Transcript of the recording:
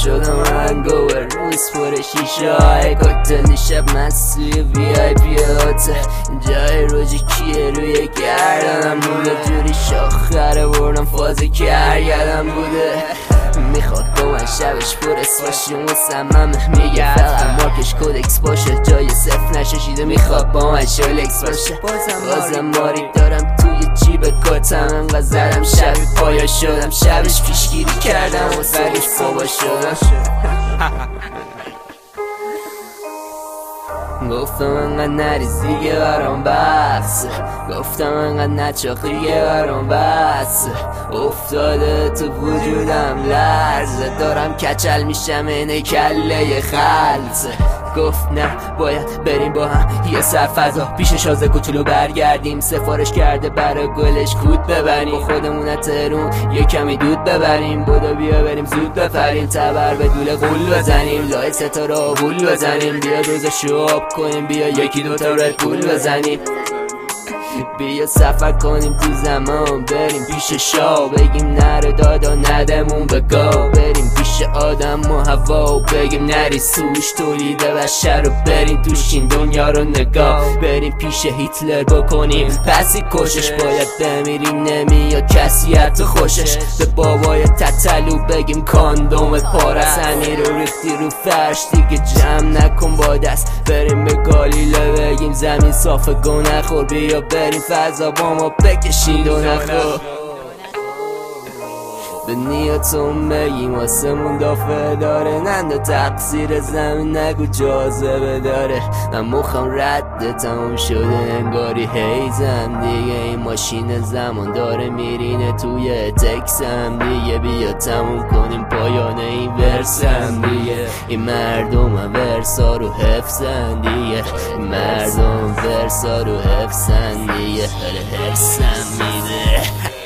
شدم هنگوور روز پر شیشه های کوکتل شب مستی وی آی پی هتل جای روزی کیه روی گردنم بوده جوری شاخره بردم فازی کرگردم بوده میخواد با من شبش پر اسماشی مصممه میگه فقط مارکش کودکس باشه جای صفر نششیده میخواد با من شولکس باشه بازم ماری دارم توی جیب کتم انقدر زدم شبی پایا شدم شبش پیشگیری کردم و سریش بابا شدم گفتم انقدر نریز دیگه برام بحثه گفتم انقدر نچاخیه برام بحثه افتاده تو وجودم لرزه دارم کچل میشم اینه کله خلصه گفت نه باید بریم با هم یه سرفضا پیش شازه کوچولو برگردیم سفارش کرده برای گلش کود ببریم با خودمون تهرون یه کمی دود ببریم بودا بیا بریم زود بفریم تبر به دوله قول بزنیم لای ستاره آبول بزنیم بیا روز شواب کنیم بیا یکی دوتا رد بول بزنیم بیا سفر کنیم تو زمان بریم پیش شاه بگیم نره دادا ندمون بگاه بریم پیش آدم و هوا و بگیم نری سوش تولید بشر رو بریم توش این دنیا رو نگاه بریم پیش هیتلر بکنیم پسی کشش باید بمیریم نمیاد کسی حتی خوشش به بابای تتلو بگیم کاندومت پارسنی رو ریختی رو فرش دیگه جمع نکن با دست بریم به گالیله بگیم زمین صاف گو نخور بیا بریم فضا با ما بکشید و نخور به نیاتون بگیم آسمون دافه داره ننده تقصیر زمین نگو جاذبه داره من مخم رد تموم شده انگاری هیزم دیگه این ماشین زمان داره میرینه توی تکسم دیگه بیا تموم کنیم پایان این ورسم دیگه این مردم ورسا رو حفظن دیگه مردم ورسا رو حفظن دیگه هرسم میده